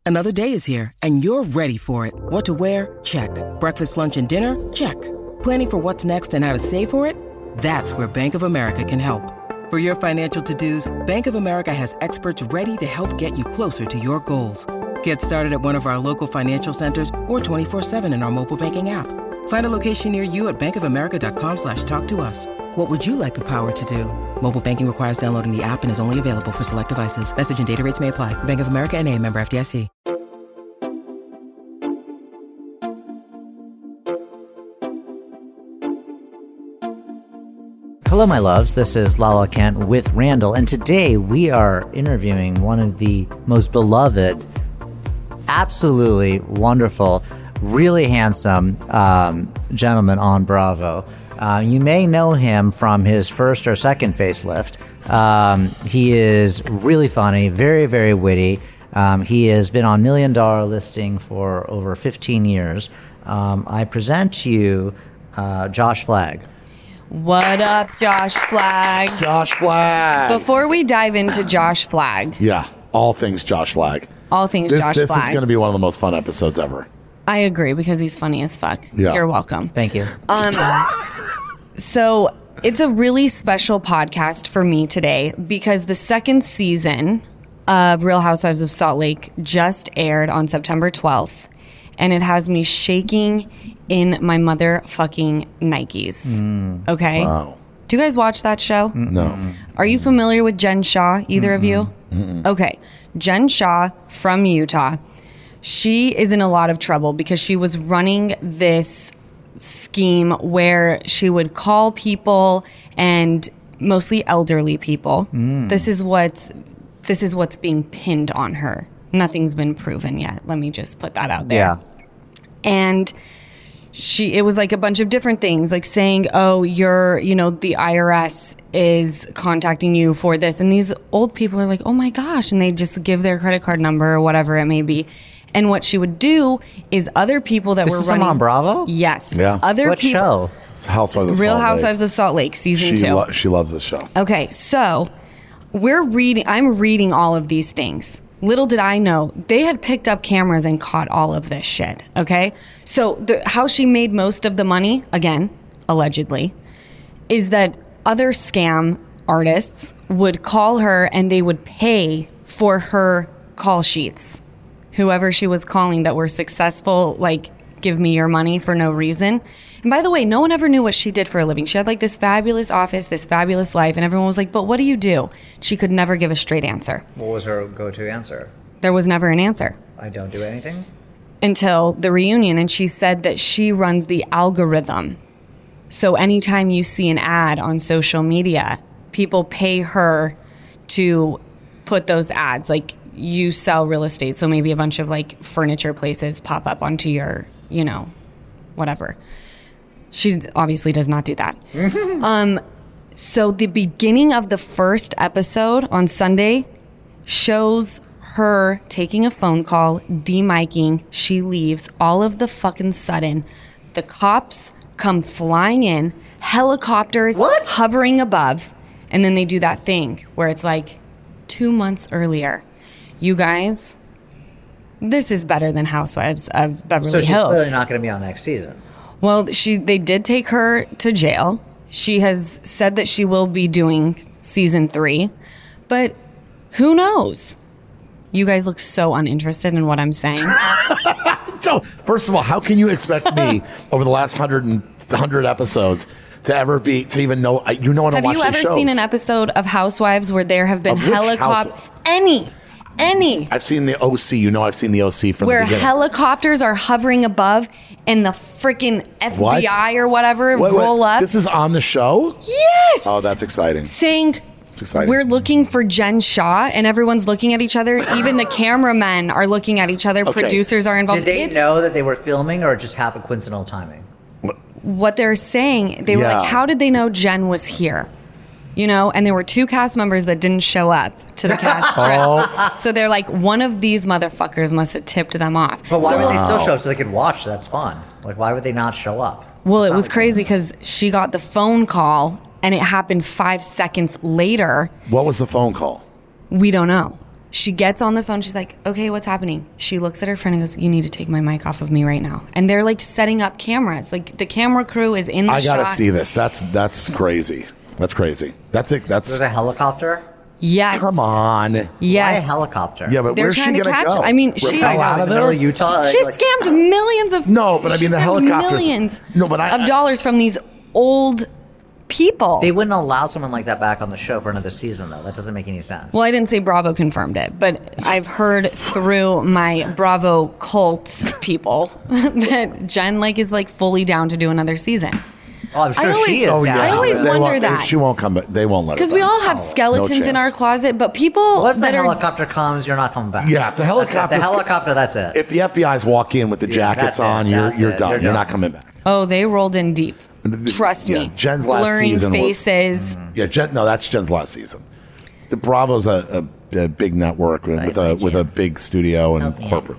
Another day is here, and you're ready for it. What to wear? Check. Breakfast, lunch, and dinner? Check. Planning for what's next and how to save for it? That's where Bank of America can help. For your financial to-dos, Bank of America has experts ready to help get you closer to your goals. Get started at one of our local financial centers or 24/7 in our mobile banking app. Find a location near you at bankofamerica.com/talktous. What would you like the power to do? Mobile banking requires downloading the app and is only available for select devices. Message and data rates may apply. Bank of America N.A., member FDIC. Hello, my loves. This is Lala Kent with Randall, and today we are interviewing one of the most beloved, absolutely wonderful, really handsome gentleman on Bravo. You may know him from his first or second facelift. He is really funny, very, very witty. He has been on $1 Million Listing for over 15 years. I present to you Josh Flagg. What up, Josh Flagg? Josh Flagg. Before we dive into Josh Flagg. Yeah, all things Josh Flagg. All things Josh Flagg. This is going to be one of the most fun episodes ever. I agree, because he's funny as fuck. Yeah. You're welcome. Thank you. So it's a really special podcast for me today because the second season of Real Housewives of Salt Lake just aired on September 12th, and it has me shaking in my motherfucking Nikes. Okay? Wow. Do you guys watch that show? No. Are you familiar with Jen Shah, either of you? Okay. Jen Shah from Utah. She is in a lot of trouble because she was running this scheme where she would call people, and mostly elderly people. This is what's being pinned on her. Nothing's been proven yet. Let me just put that out there. Yeah. And it was like a bunch of different things, like saying, oh, the IRS is contacting you for this. And these old people are like, oh my gosh. And they just give their credit card number or whatever it may be. And what she would do is other people that This were is running on Bravo? Yes. Yeah. What show? Real Housewives of Salt Lake, season 2. She loves this show. Okay, so I'm reading all of these things. Little did I know, they had picked up cameras and caught all of this shit, okay? So how she made most of the money, again, allegedly, is that other scam artists would call her and they would pay for her call sheets. Whoever she was calling that were successful, like, give me your money for no reason. And by the way, no one ever knew what she did for a living. She had like this fabulous office, this fabulous life, and everyone was like, but what do you do? She could never give a straight answer. What was her go-to answer? There was never an answer. I don't do anything? Until the reunion, and she said that she runs the algorithm. So anytime you see an ad on social media, people pay her to put those ads. Like, you sell real estate, so maybe a bunch of like furniture places pop up onto your, whatever. She obviously does not do that. So the beginning of the first episode on Sunday shows her taking a phone call, demiking, she leaves. All of the fucking sudden, the cops come flying in, helicopters hovering above, and then they do that thing where it's like 2 months earlier. You guys, this is better than Housewives of Beverly Hills. So she's clearly not going to be on next season. Well, they did take her to jail. She has said that she will be doing season 3, but who knows? You guys look so uninterested in what I'm saying. No, first of all, how can you expect me over the last 100 episodes to even know? I don't watch the shows. Have you ever seen an episode of Housewives where there have been helicopters? Any. I've seen the OC. I've seen the OC from the beginning. Where helicopters are hovering above and the freaking FBI or whatever roll up. This is on the show? Yes. Oh, that's exciting. Saying, it's exciting. We're looking for Jen Shah, and everyone's looking at each other. Even the cameramen are looking at each other. Okay. Producers are involved. Did they know that they were filming, or it just happened coincidental timing? What they're saying, they were like, how did they know Jen was here? And there were 2 cast members that didn't show up to the cast trip. So they're like, one of these motherfuckers must have tipped them off. But why would they still show up so they could watch? That's fun. Like, why would they not show up? Well, it was crazy because she got the phone call and it happened 5 seconds later. What was the phone call? We don't know. She gets on the phone. She's like, okay, what's happening? She looks at her friend and goes, you need to take my mic off of me right now. And they're like setting up cameras. Like the camera crew is in the shot. I gotta see this. That's crazy. That's crazy. That's it. There's a helicopter? Yes. Come on. Yes. Why a helicopter? Yeah, but They're where's she trying to gonna catch go? him. I mean, Repel she- out of Middle there? of Utah? She scammed millions of No, but I mean, she the scammed helicopters- millions No, but of dollars from these old people. They wouldn't allow someone like that back on the show for another season, though. That doesn't make any sense. Well, I didn't say Bravo confirmed it, but I've heard through my Bravo cult people that Jen is fully down to do another season. Oh, I'm sure I always- she is. Oh, now. yeah. I always They wonder won't- that. She won't come back. They won't let her Because we back. all have skeletons in chance. our closet, but people Once the that are helicopter comes, you're not coming back. Yeah, if the helicopter's- The helicopter, that's it. If the FBI's walk in with the jackets that's it. on, That's you're it. done. You're You're done. not coming back. oh, they rolled in deep. Trust Yeah, me. Jen's last blurring season was- faces. Yeah, that's Jen's last season. The Bravo's a big network with a big studio and corporate.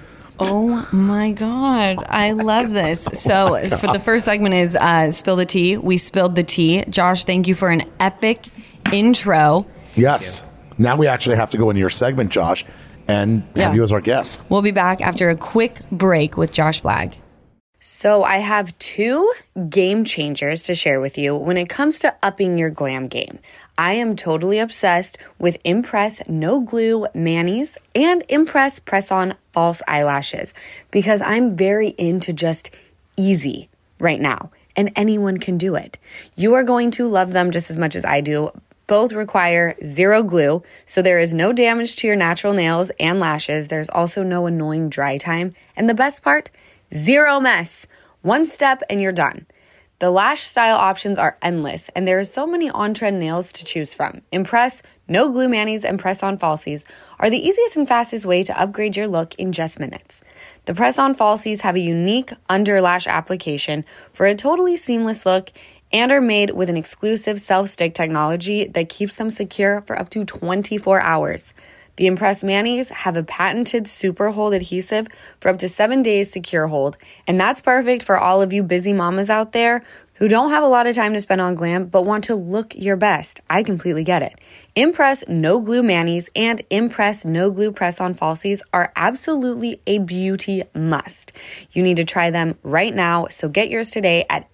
Oh my God. I love this. So for the first segment is Spill the Tea. We spilled the tea. Josh, thank you for an epic intro. Yes. Now we actually have to go into your segment, Josh, and have you as our guest. We'll be back after a quick break with Josh Flagg. So I have 2 game changers to share with you when it comes to upping your glam game. I am totally obsessed with Impress No Glue Manis and Impress Press-On False Eyelashes because I'm very into just easy right now, and anyone can do it. You are going to love them just as much as I do. Both require 0 glue, so there is no damage to your natural nails and lashes. There's also no annoying dry time. And the best part, 0 mess. 1 step and you're done. The lash style options are endless, and there are so many on-trend nails to choose from. Impress, No Glue Manis, and Press-On Falsies are the easiest and fastest way to upgrade your look in just minutes. The Press-On Falsies have a unique under lash application for a totally seamless look and are made with an exclusive self-stick technology that keeps them secure for up to 24 hours. The Impress Manis have a patented super hold adhesive for up to 7 days secure hold, and that's perfect for all of you busy mamas out there who don't have a lot of time to spend on glam but want to look your best. I completely get it. Impress No Glue Manis and Impress No Glue Press-On Falsies are absolutely a beauty must. You need to try them right now, so get yours today at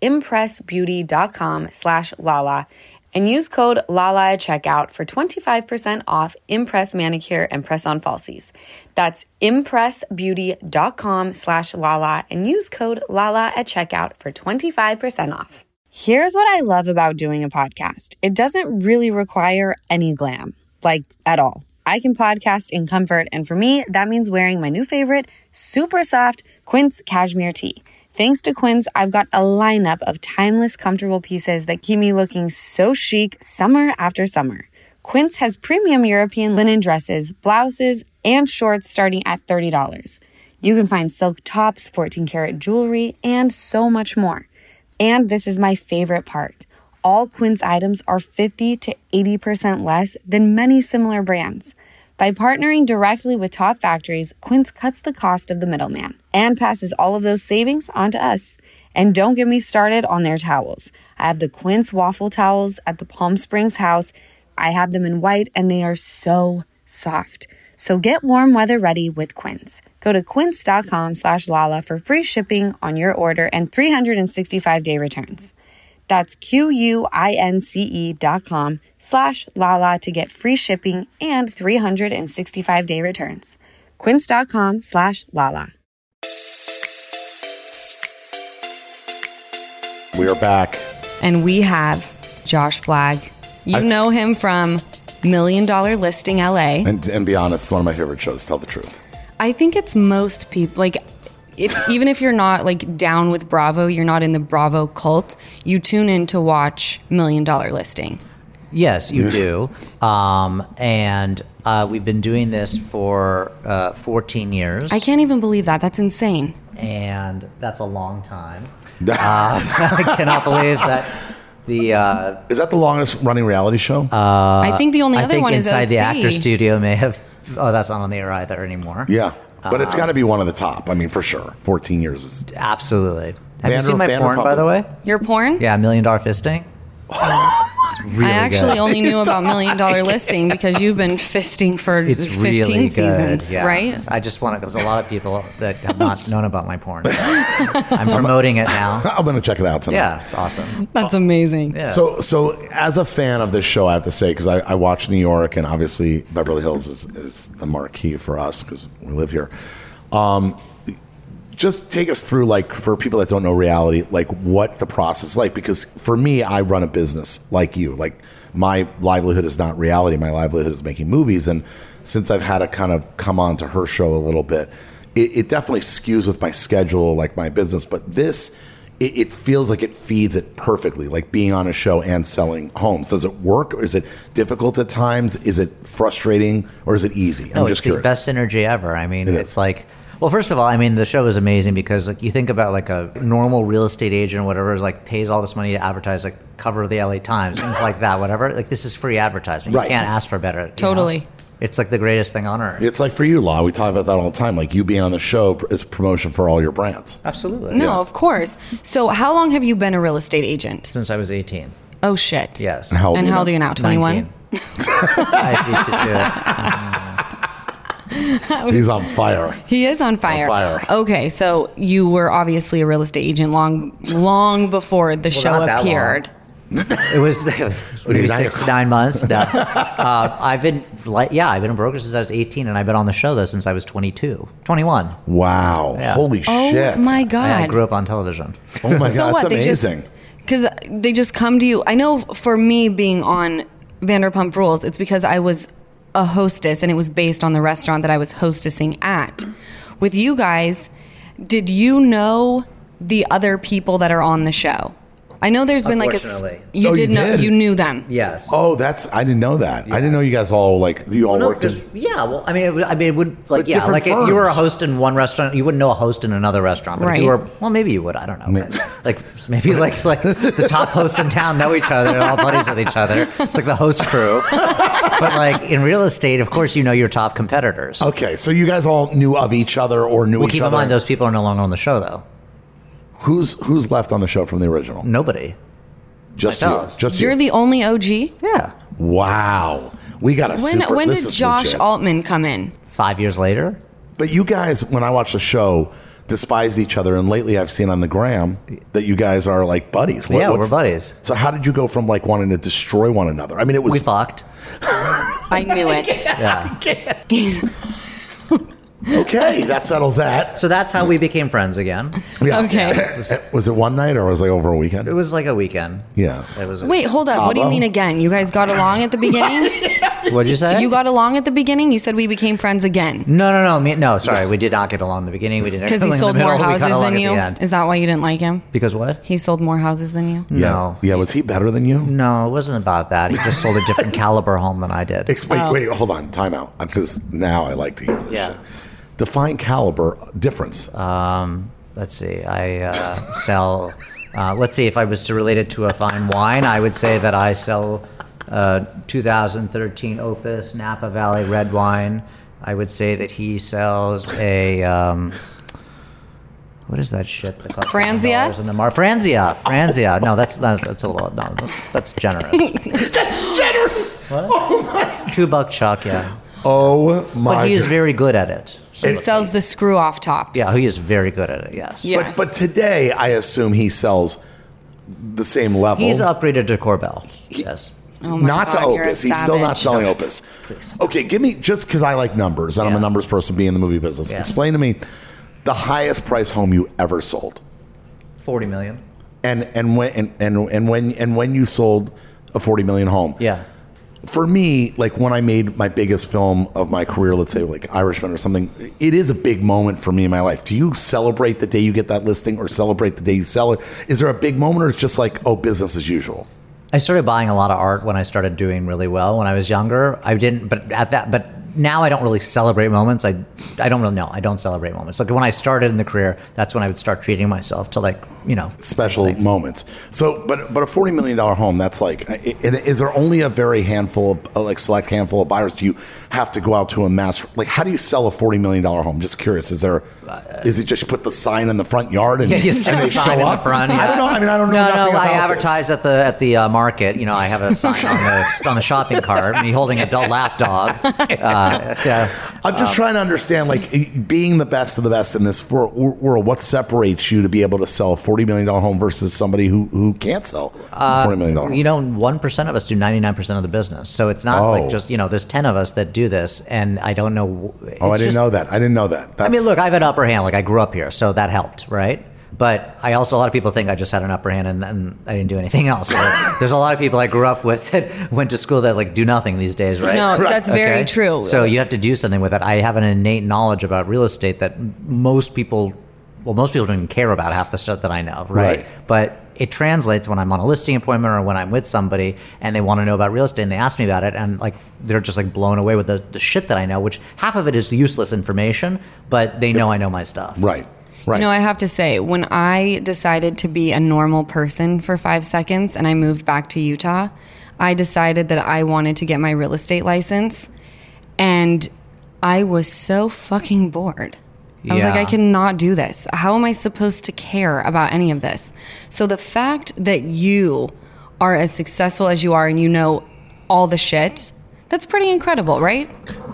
impressbeauty.com/Lala and use code LALA at checkout for 25% off Impress Manicure and Press-On Falsies. That's impressbeauty.com/Lala and use code LALA at checkout for 25% off. Here's what I love about doing a podcast. It doesn't really require any glam, at all. I can podcast in comfort, and for me, that means wearing my new favorite, super soft Quince cashmere tee. Thanks to Quince, I've got a lineup of timeless, comfortable pieces that keep me looking so chic summer after summer. Quince has premium European linen dresses, blouses, and shorts starting at $30. You can find silk tops, 14-karat jewelry, and so much more. And this is my favorite part. All Quince items are 50 to 80% less than many similar brands. By partnering directly with top factories, Quince cuts the cost of the middleman and passes all of those savings on to us. And don't get me started on their towels. I have the Quince waffle towels at the Palm Springs house. I have them in white, and they are so soft. So get warm weather ready with Quince. Go to quince.com/Lala for free shipping on your order and 365-day returns. That's QUINCE.com/Lala to get free shipping and 365-day returns. Quince.com/Lala. We are back. And we have Josh Flagg. You know him from $1 Million Listing LA. And be honest, it's one of my favorite shows. Tell the truth. I think it's most people, even if you're not down with Bravo, you're not in the Bravo cult, you tune in to watch $1 Million Listing. Yes, you do. And we've been doing this for 14 years. I can't even believe that. That's insane. And that's a long time. I cannot believe that Is that the longest running reality show? I think the only I other think one is Inside OC. the Actor Studio may have... Oh, that's not on the air either anymore. Yeah. But it's got to be one of the top. I mean, for sure. 14 years is... Absolutely. Have you seen my porn, by the way? Your porn? Yeah, $1 Million Fisting. really I actually good. only knew about $1 Million Listing because you've been fisting for It's 15 really seasons, good, yeah. right? I just want to, because a lot of people that have not known about my porn. I'm promoting it now. I'm going to check it out tonight. Yeah, it's awesome. That's amazing. Yeah. So as a fan of this show, I have to say, because I watch New York, and obviously Beverly Hills is the marquee for us because we live here. Just take us through, like, for people that don't know reality, like what the process is like. Because for me, I run a business like you. Like, my livelihood is not reality. My livelihood is making movies. And since I've had to kind of come on to her show a little bit, it definitely skews with my schedule, like my business. But this, it feels like it feeds it perfectly, like being on a show and selling homes. Does it work, or is it difficult at times? Is it frustrating, or is it easy? I'm It's just the curious. best synergy ever. I mean, It it's is. like, well, first of all, I mean, the show is amazing because, like, you think about, like, a normal real estate agent or whatever is, like, pays all this money to advertise, like, cover of the LA Times, things like that, whatever. Like, this is free advertisement. Right. You can't ask for better. you know? Totally. It's like the greatest thing on earth. It's like for you, Law. We talk about that all the time. Like, you being on the show is promotion for all your brands. Absolutely. No, Yeah. of course. So how long have you been a real estate agent? Since I was 18. Oh, shit. Yes. And how old And are you how old now? are you now? 21? 19. I beat you to He's on fire. He is on fire. fire. Okay, so you were obviously a real estate agent long before the show not that appeared. it. It was maybe 6 to 9 months. No. I've been a broker since I was 18, and I've been on the show though since I was 21. Wow. Yeah. Holy Oh shit. my I God. grew up on television. Oh my So God. what? That's They just- amazing. Because they just come to you. I know for me being on Vanderpump Rules, it's because I was a hostess and it was based on the restaurant that I was hostessing at. With you guys, did you know the other people that are on the show? I know there's been like Unfortunately. you Oh, did you know did? you knew them. Yes. Oh, I didn't know that. I didn't know you guys all, like, you all No, worked in. because well, I mean, it would like But yeah, different like if you were a firms. host in one restaurant, you wouldn't know a host in another restaurant. But if you Right. were, well, maybe you would. I don't know. But, like maybe like the top hosts in town know each other, they're all buddies with each other. It's like the host crew. But like in real estate, of course, you know your top competitors. Okay, so you guys all knew of each other or knew Well, each keep in other. mind those people are no longer on the show, though. Who's left on the show from the original? Nobody. Just myself. you. Just You're you. the only OG. Yeah. Wow. We got a super. When this did is Josh legit. Altman come in? 5 years later. But you guys, when I watch the show, despised each other, and lately I've seen on the gram that you guys are like buddies. Yeah, we're what's- buddies. So how did you go from like wanting to destroy one another? I mean, it was We fucked. I knew it. Yeah. okay. That settles that. So that's how we became friends again. Yeah. Okay. Was it one night or was it like over a weekend? It was like a weekend. Yeah. It was. Wait, hold up. What do you Cabo? mean again? You guys got along at the beginning? What'd you say? You got along at the beginning? You said we became friends again. No. Sorry, we did not get along in the beginning. We didn't. Because get he along in the sold more middle. We houses got along than at you? the end. Is that why you didn't like him? Because what? He sold more houses than you? Yeah. No. Yeah. Was he better than you? No, it wasn't about that. He just sold a different caliber home than I did. Wait, hold on. Time out. Because now I like to hear this Yeah. shit. Define caliber difference. Let's see. I sell. Let's see. If I was to relate it to a fine wine, I would say that I sell 2013 Opus Napa Valley red wine. I would say that he sells a. What is that shit? That costs Franzia? $7 in the Franzia. No, that's a little. No, that's generous. Generous. What? $2 Chuck. Yeah. Oh my But he is God. very good at it. He sells the screw off tops. Yeah, he is very good at it. Yes. Yes. But today, I assume he sells the same level. He's upgraded to Corbel. Yes. Oh my Not to God, you're a Opus. He's still not savage. selling Opus. Please. Okay, give me, just because I like numbers and I'm a Yeah. numbers person being in the movie business, Yeah. explain to me the highest price home you ever sold. 40 million. And when you sold a 40 million home. Yeah. For me, like when I made my biggest film of my career, let's say like Irishman or something, it is a big moment for me in my life. Do you celebrate the day you get that listing or celebrate the day you sell it? Is there a big moment or it's just like, oh, business as usual? I started buying a lot of art when I started doing really well when I was younger. I didn't, but now I don't really celebrate moments. I don't really know. I don't celebrate moments. Like when I started in the career, that's when I would start treating myself to like, special moments. So, but a $40 million home, that's like, is there only a very handful of, select handful of buyers? Do you have to go out to a mass, how do you sell a $40 million home? Just curious. Is it just put the sign in the front yard and, you stick and the they sign show in up? the front? Yeah. I don't know. I mean, I don't know. No, I about advertise this. at the market. I have a sign on the shopping cart, me holding a lap dog. I'm just trying to understand, being the best of the best in this world, what separates you to be able to sell a $40 million home versus somebody who can't sell a $40 million home? 1% of us do 99% of the business. So it's not like just, there's 10 of us that do this, and I don't know. I didn't know that. I didn't know that. I mean, look, I have an upper hand. Like, I grew up here, so that helped, right? But a lot of people think I just had an upper hand and I didn't do anything else. But there's a lot of people I grew up with that went to school that do nothing these days, right? No, that's very true. So you have to do something with it. I have an innate knowledge about real estate that most people don't even care about half the stuff that I know, right? But it translates when I'm on a listing appointment or when I'm with somebody and they want to know about real estate and they ask me about it, and they're just blown away with the shit that I know, which half of it is useless information, but they know I know my stuff. Right. I have to say, when I decided to be a normal person for 5 seconds and I moved back to Utah, I decided that I wanted to get my real estate license, and I was so fucking bored. I was like, I cannot do this. How am I supposed to care about any of this? So the fact that you are as successful as you are and you know all the shit, that's pretty incredible, right?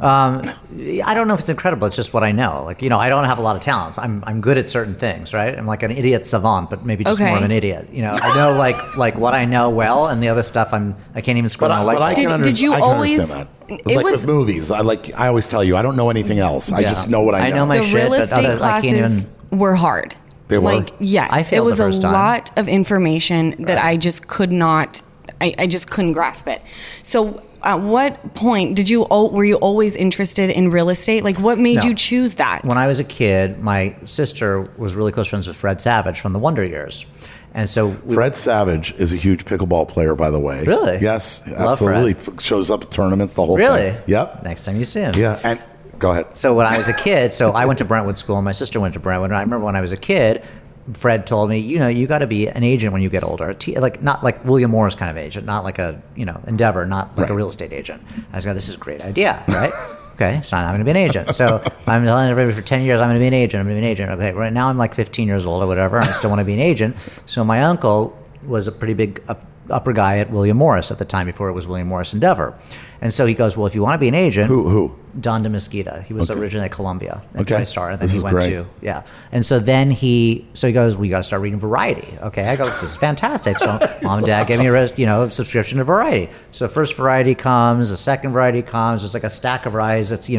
I don't know if it's incredible. It's just what I know. I don't have a lot of talents. I'm good at certain things, right? I'm like an idiot savant, but maybe just more of an idiot. I know like what I know well, and the other stuff I can't even scroll on. Did you always? Understand that. With movies, I always tell you, I don't know anything else. I just know what I know. I know my the shit, real estate but classes were hard. They were? Yes. I failed it was the first a time. lot of information that I just could not. I just couldn't grasp it. So at what point were you always interested in real estate? What made you choose that? When I was a kid, my sister was really close friends with Fred Savage from the Wonder Years. And so Fred Savage is a huge pickleball player, by the way. Really? Yes, Love absolutely. Fred. Shows up at tournaments, the whole Really? thing. Yep. Next time you see him. Yeah, and go ahead. So when I was a kid, I went to Brentwood School, and my sister went to Brentwood. And I remember when I was a kid, Fred told me, you got to be an agent when you get older. Not like William Morris kind of agent, not like a, Endeavor, not like a real estate agent. I was like, this is a great idea, right? Okay, so I'm going to be an agent. So I'm telling everybody for 10 years, I'm going to be an agent. Okay, right now I'm 15 years old or whatever. I still want to be an agent. So my uncle was a pretty big upper guy at William Morris at the time, before it was William Morris Endeavor. And so he goes, well, if you want to be an agent. Who? Don DeMesquita. He was originally at Columbia at TriStar, and then he went great. And so then he goes, we got to start reading Variety. Okay, I go, this is fantastic. So mom and dad gave me a subscription to Variety. So first Variety comes, the second Variety comes. There's a stack of varieties that's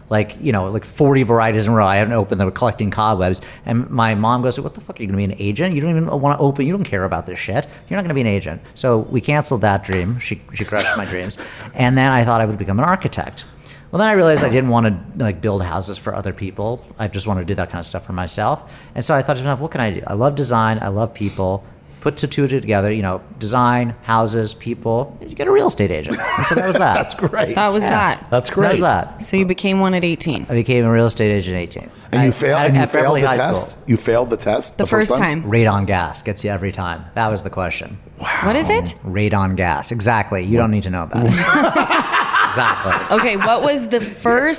40 varieties in a row. I haven't opened them. They were collecting cobwebs. And my mom goes, what the fuck, are you going to be an agent? You don't even want to open. You don't care about this shit. You're not going to be an agent. So we canceled that dream. She crushed my dreams. And then I thought I would become an architect. Well, then I realized I didn't want to build houses for other people. I just wanted to do that kind of stuff for myself. And so I thought to myself, what can I do? I love design. I love people. Put the two together, design, houses, people. You get a real estate agent. And so that was that. That's great. That was that. That's great. That was that. So you became one at 18. I became a real estate agent at 18. And you failed the High test? School. You failed the test The first time? Radon gas gets you every time. That was the question. Wow. What is it? Radon gas. Exactly. You don't need to know about it. Exactly. Okay, what was the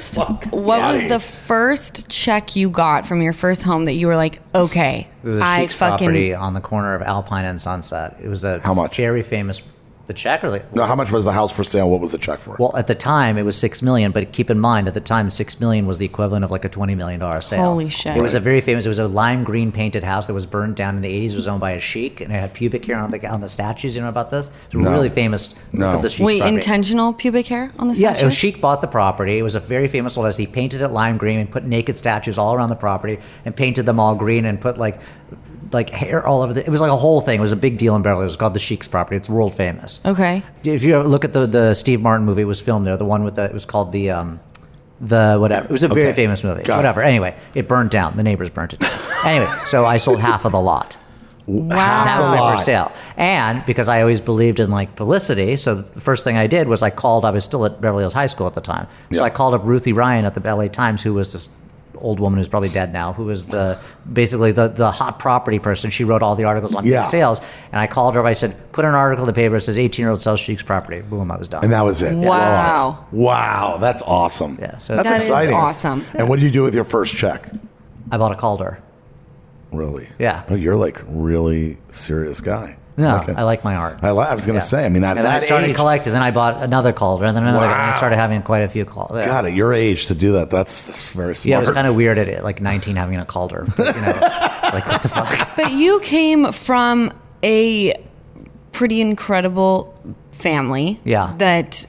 first check you got from your first home that you were like, okay, It was a Sheik's property on the corner of Alpine and Sunset. It was a How much? very famous. The check or No, how much was the house for sale? What was the check for? Well, at the time it was $6 million, but keep in mind at the time $6 million was the equivalent of a $20 million sale. Holy shit! It was a very famous. It was a lime green painted house that was burned down in the '80s. It was owned by a sheik, and it had pubic hair on the statues. You know about this? It was really famous. No. The Sheik's Wait, property. intentional pubic hair on the Yeah, statue? it was Sheik bought the property. It was a very famous old house. He painted it lime green and put naked statues all around the property and painted them all green and put like hair all over it was like a whole thing. It was a big deal in Beverly. It was called the Sheik's property. It's world famous. Okay. If you look at the Steve Martin movie, it was filmed there. The one with it was called the whatever. It was a very famous movie. Got it. Whatever. Anyway, it burned down. The neighbors burnt it down. Anyway, so I sold half of the lot. Half That the was my lot. first sale. And because I always believed in like publicity, so the first thing I did was I was still at Beverly Hills High School at the time. So Yeah. I called up Ruthie Ryan at the LA Times, who was this old woman who's probably dead now, who was basically the hot property person. She wrote all the articles on Yeah. big sales. And I called her up, I said, put an article in the paper that says 18-year-old sells Sheik's property. Boom, I was done. And that was it. Wow. Wow, that's awesome. Yeah, so that's That is exciting. awesome. And what did you do with your first check? I bought a Calder. Really? Yeah. Oh, you're like really serious guy. No, Okay. I like my art. I was going to say. I mean, And then I started collecting. Then I bought another Calder, and then another. And I started having quite a few Calders. God, at your age to do that, that's very smart. Yeah, it was kind of weird at like 19 having a Calder. But, like what the fuck? But you came from a pretty incredible family. Yeah. That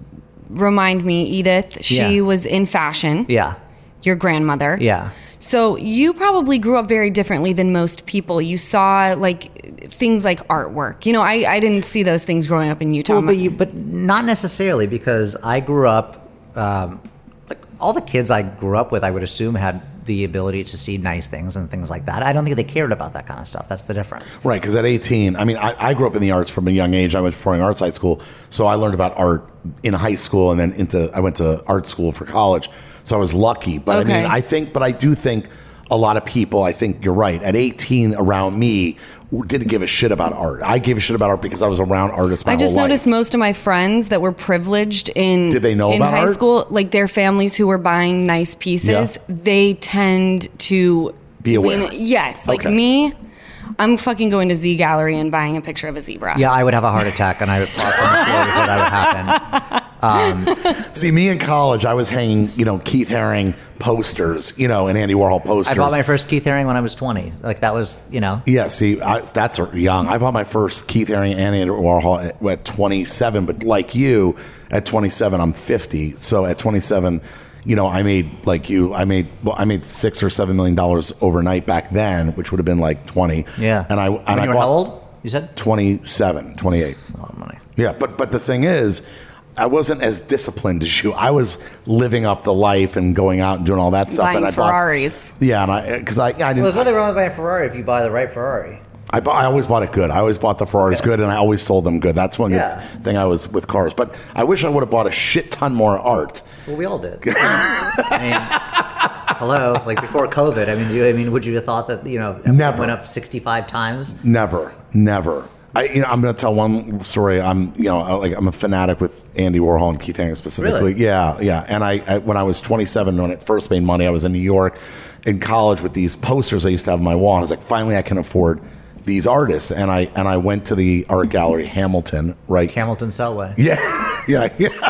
remind me, Edith, she Yeah. was in fashion. Yeah, Your grandmother. yeah. So you probably grew up very differently than most people. You saw like things like artwork. I didn't see those things growing up in Utah. Well, but not necessarily, because I grew up like all the kids I grew up with, I would assume had the ability to see nice things and things like that. I don't think they cared about that kind of stuff. That's the difference. Right, because at 18, I mean, I grew up in the arts from a young age. I went to Performing Arts High School, so I learned about art in high school, and then I went to art school for college. So I was lucky. But Okay. I mean, I do think a lot of people, I think you're right, at 18 around me didn't give a shit about art. I gave a shit about art because I was around artists my I just whole life. noticed most of my friends that were privileged in Did they know in about high art? school, like their families who were buying nice pieces, Yeah. they tend to Be aware. Yes, like Okay. me, I'm fucking going to Z Gallery and buying a picture of a zebra. Yeah, I would have a heart attack, and I would fall on the floor before that would happen. See, me in college, I was hanging, Keith Haring posters, and Andy Warhol posters. I bought my first Keith Haring when I was 20. Like that was, Yeah, see, that's young. I bought my first Keith Haring and Andy Warhol at 27, but like you, at 27, I'm 50. So at 27, I made like you. I made $6 or $7 million overnight back then, which would have been like 20. Yeah. And I When you were bought how old? You said 27, 28. a lot of money. Yeah, but the thing is, I wasn't as disciplined as you. I was living up the life and going out and doing all that stuff. Buying and I Ferraris. Yeah, and because I didn't. Well, there's nothing wrong with buying a Ferrari if you buy the right Ferrari. I always bought it good. I always bought the Ferraris good, and I always sold them good. That's one good Yeah. thing I was with cars. But I wish I would have bought a shit ton more art. Well, we all did. I mean, hello, like before COVID. Would you have thought that everything Never. went up 65 times? Never. I'm going to tell one story. I'm a fanatic with Andy Warhol and Keith Haring specifically. Really? Yeah. And I when I was 27, when it first made money, I was in New York in college with these posters I used to have on my wall. And I was like, finally, I can afford these artists. And I went to the art gallery, Hamilton, right? Hamilton Selway. Yeah.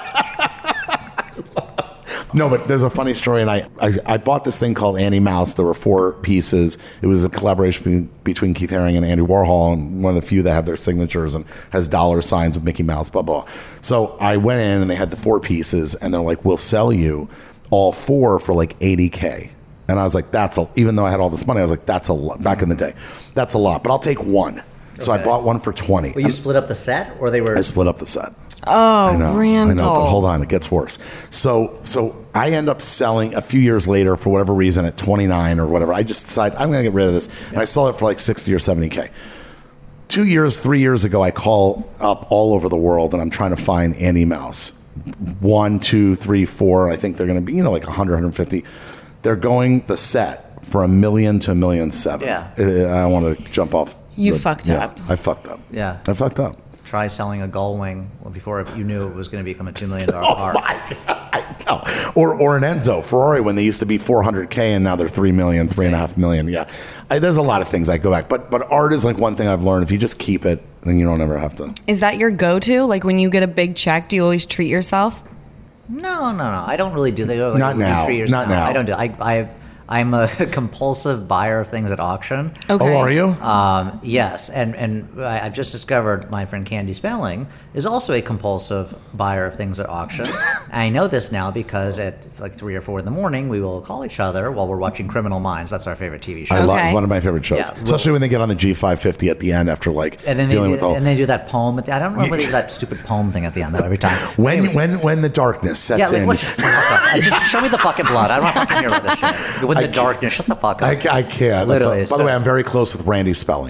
No, but there's a funny story, and I bought this thing called Annie Mouse. There were 4 pieces. It was a collaboration between Keith Haring and Andy Warhol, and one of the few that have their signatures and has dollar signs with Mickey Mouse, blah, blah. So I went in, and they had the 4 pieces, and they're like, we'll sell you all 4 for like $80K. And I was like, even though I had all this money, I was like, that's a lot. Back in the day, that's a lot, but I'll take one. So I Okay. bought one for 20. Well, you split up the set, or they were? I split up the set. Oh, I Randall. know, but hold on, it gets worse. So I end up selling a few years later for whatever reason at 29 or whatever. I just decide I'm going to get rid of this, and I sell it for like 60 or 70K. 3 years ago, I call up all over the world, and I'm trying to find Andy Mouse. 1, 2, 3, 4. I think they're going to be like 100, 150. They're going the set for $1 million to $1.7 million. Yeah. I want to jump off. You fucked up. I fucked up. Yeah. I fucked up. Try selling a gull wing before you knew it was going to become a $2 million car. Oh my God. Or an Enzo Ferrari when they used to be 400K and now they're 3 million, 3.5 million. Yeah, there's a lot of things I go back, but art is like one thing I've learned. If you just keep it, then you don't ever have to. Is that your go-to? Like when you get a big check, do you always treat yourself? No. I don't really do that. Like, Not now. 3 years Not now. I don't do. I'm a compulsive buyer of things at auction. Okay. Oh, are you? Yes, and I've just discovered my friend Candy Spelling is also a compulsive buyer of things at auction. I know this now because at like 3 or 4 in the morning, we will call each other while we're watching Criminal Minds. That's our favorite TV show. I love Okay. one of my favorite shows, Yeah, especially when they get on the G550 at the end after like and then dealing with all. and they do that poem. I don't remember they do that stupid poem thing at the end though every time. When the darkness sets in. Just show me the fucking blood. I don't want to fucking hear about this shit. When the darkness, shut the fuck up. I can't. Literally, By the way, I'm very close with Randy Spelling.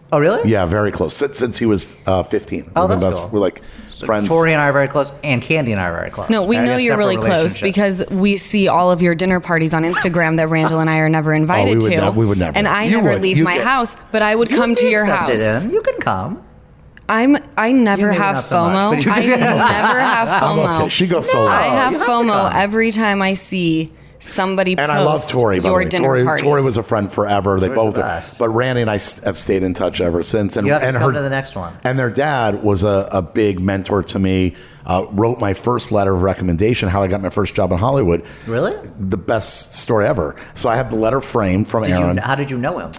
Oh, really? Yeah, very close. Since he was 15. Oh, We've been that's cool. We're like friends. Tori and I are very close, and Candy and I are very close. No, we And know have you're separate really close relationships. because we see all of your dinner parties on Instagram that Randall and I are never invited would to. we would never. And I You never would. leave You my get- house, but I would You come would to be your accepted house. in. You can come. I never You have maybe not so much, FOMO. but you- I never have I'm FOMO. okay. She goes solo. I have you have to FOMO come. every time I see somebody And post I love Tori, by the your way. dinner party. Tori was a friend forever. They Tori's both the are. best. But Randy and I have stayed in touch ever since. And, You have to and come to the next one. And their dad was a big mentor to me. Wrote my first letter of recommendation, how I got my first job in Hollywood. Really? The best story ever. So I have the letter framed from Aaron. How did you know him?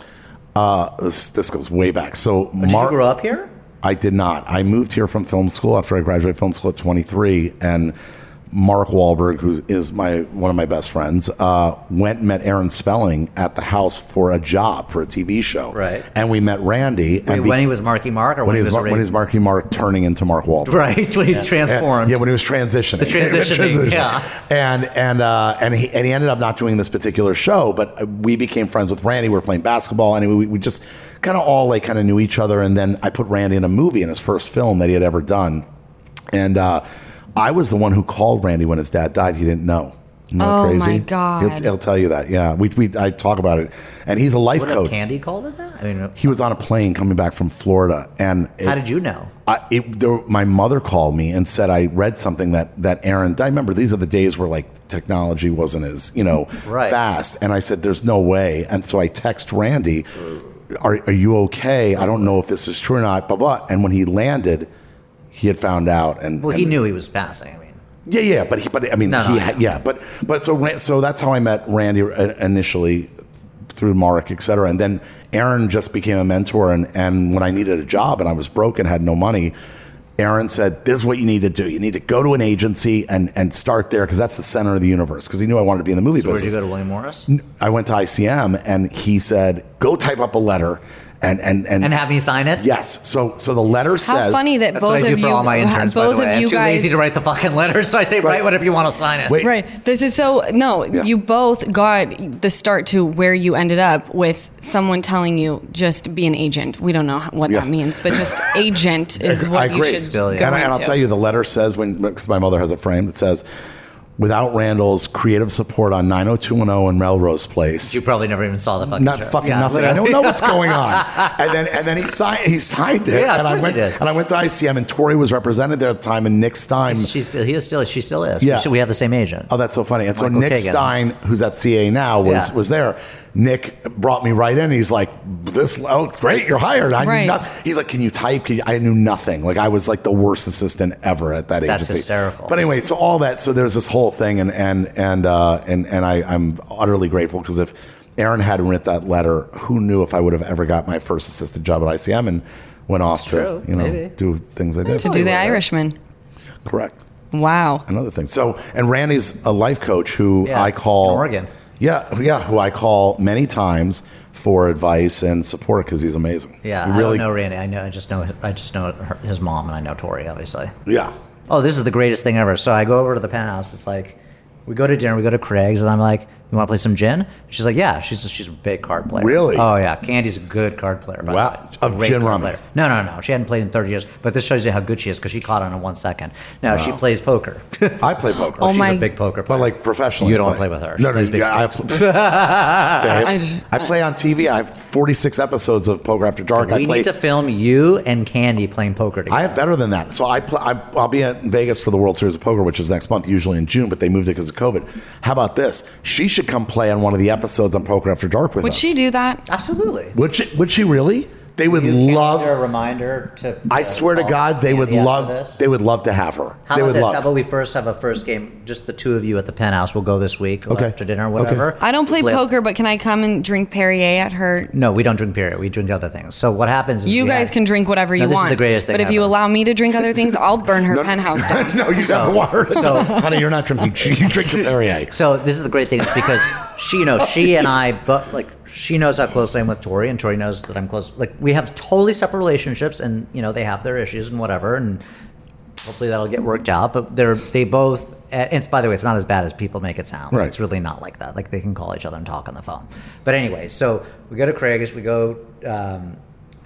This goes way back. So Did you grow up here? I did not. I moved here from film school after I graduated film school at 23, and Mark Wahlberg, who is one of my best friends, went and met Aaron Spelling at the house for a job for a TV show. Right. And we met Randy. Wait, when he was Marky Mark, or when he was already... when he was Marky Mark turning into Mark Wahlberg. Right, when he's transformed. Yeah, when he was transitioning. The transitioning, yeah. And he ended up not doing this particular show, but we became friends with Randy. We were playing basketball, and we just kind of all kind of knew each other. And then I put Randy in a movie, in his first film that he had ever done, and I was the one who called Randy when his dad died. He didn't know. Isn't that Oh, crazy? my God. He'll tell you that. Yeah, I talk about it, and he's a life What, coach. Candy called it that? I mean, He was on a plane coming back from Florida, and how did you know? my mother called me and said I read something that Aaron. I remember these are the days where technology wasn't as Right. fast, and I said there's no way, and so I text Randy, are you okay? I don't know if this is true or not. Blah blah. And when he landed, he had found out, and Well, he knew he was passing. I mean, yeah, but I mean, No, I know. yeah, but so that's how I met Randy initially through Mark, et cetera. And then Aaron just became a mentor. And when I needed a job and I was broke and had no money, Aaron said, this is what you need to do. You need to go to an agency and start there because that's the center of the universe. Because he knew I wanted to be in the movie so where did business. you go to William Morris? I went to ICM and he said, go type up a letter and And have me sign it? yes. So the letter says. How funny that That's both what I do of for you, all my interns, by both the way. of I'm you too guys, lazy to write the fucking letters, so I say, write whatever you want to sign it. Wait. right? This is so no. Yeah. You both got the start to where you ended up with someone telling you just be an agent. We don't know what Yeah. that means, but just agent is I what you agree. should Still, yeah. go And I'll into. tell you, the letter says, because my mother has it framed, it says, without Randall's creative support on 90210 and Melrose Place, You probably never even saw the fucking not show. fucking Yeah, nothing. I literally. don't know what's going on. And then he signed it. Yeah, of and I course he went did. and I went to ICM and Tori was represented there at the time, and Nick Stein. She still is. Yeah. We have the same agent. Oh, that's so funny. And so Michael Nick Kagan. Stein, who's at CA now, was Yeah. there. Nick brought me right in. He's like, great, you're hired. I Right. knew nothing. He's like, can you type? I knew nothing. Like I was like the worst assistant ever at that That's agency. hysterical. But anyway, so all that. So there's this whole thing, and I'm utterly grateful because if Aaron hadn't written that letter, who knew if I would have ever got my first assistant job at ICM and went off true. to Maybe. do things I did. to do the Irishman. Correct. Wow. Another thing. So, and Randy's a life coach who Yeah, I call in Oregon. Yeah, who I call many times for advice and support because he's amazing. Yeah, He I really, don't know Randy. I just know his mom, and I know Tori, obviously. Yeah, Oh, this is the greatest thing ever. So I go over to the penthouse. It's like, we go to dinner, we go to Craig's, and I'm like, you want to play some gin? She's like, yeah. She's a big card player. Really? Oh, yeah. Candy's a good card player. By Wow. the way. Of Great gin card rum. player. No. She hadn't played in 30 years. But this shows you how good she is because she caught on in 1 second. No, she plays poker. I play poker. Oh She's my- a big poker player. But like professionally, You don't I wanna play with her. She No, plays big I stakes. absolutely. I- I play on TV. I have 46 episodes of Poker After Dark. We need to film you and Candy playing poker together. I have better than that. So I'll be in Vegas for the World Series of Poker, which is next month, usually in June, but they moved it because of COVID. How about this? She should come play on one of the episodes on Poker After Dark with Would us. she do that? Absolutely. Would she really? They would You can't love. give her a reminder to. I swear to call God, they would Candy after love. this. They would love to have her. How They about would this? love. How about we first have a first game, just the two of you at the penthouse? We'll go this week Okay. after dinner, whatever. I don't play We'll poker, but can I come and drink Perrier at her? No, we don't drink beer. We drink other things. So what happens is You guys can drink whatever you this want. is the greatest thing But if you ever. allow me to drink other things, I'll burn her penthouse down. No, you never want her. So, honey, you're not drinking. You drink the Perrier. So this is the great thing is because she and I, but like she knows how close I am with Tori, and Tori knows that I'm close. Like we have totally separate relationships, and they have their issues and whatever, and hopefully that'll get worked out. But they both. And it's, by the way, it's not as bad as people make it sound. Right. It's really not like that. Like they can call each other and talk on the phone. But anyway, so we go to Craig's. We go.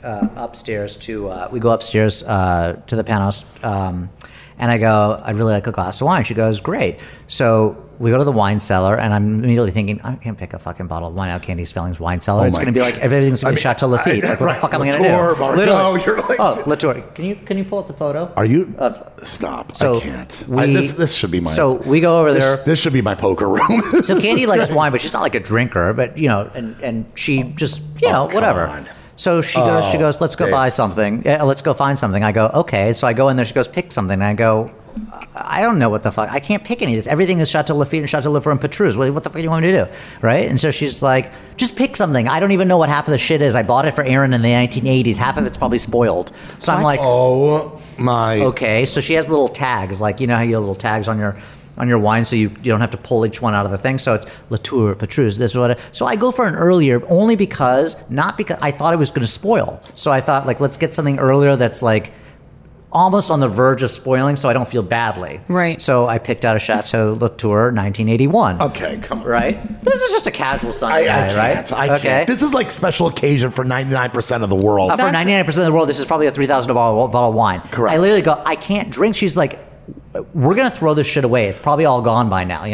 upstairs to we go upstairs to the penthouse, and I go, I'd really like a glass of wine. She goes, great. So we go to the wine cellar, and I'm immediately thinking, I can't pick a fucking bottle of wine out Candy Spelling's wine cellar. It's going to be like everything's going to be Chateau Lafite. Like, what the fuck am I going to do? Literally. You're like, Latour. Can you pull up the photo? Are you? Stop. So I can't. This should be my. So we go over there. This should be my poker room. So Candy likes wine, but she's not like a drinker. But and she just whatever. on. So she goes, let's go buy something. Yeah, let's go find something. I go, okay. So I go in there. She goes, pick something. And I go, I don't know what the fuck. I can't pick any of this. Everything is Chateau Lafite and Chateau Lafite and Petrus. What the fuck do you want me to do? Right? And so she's like, just pick something. I don't even know what half of the shit is. I bought it for Aaron in the 1980s. Half of it's probably spoiled. So I'm like, oh my. Okay. So she has little tags, like you know how you have little tags on your wine, so you don't have to pull each one out of the thing. So it's Latour, Petrus, this, what. So I go for an earlier, only not because I thought it was going to spoil. So I thought, like, let's get something earlier that's like almost on the verge of spoiling, so I don't feel badly. Right. So I picked out a Chateau Latour 1981. Okay, come on. Right. This is just a casual Sunday night, right? I can't. This is like special occasion for 99% of the world. For 99% of the world, this is probably a $3,000 bottle of wine. Correct. I literally go, I can't drink. She's like, we're going to throw this shit away. It's probably all gone by now,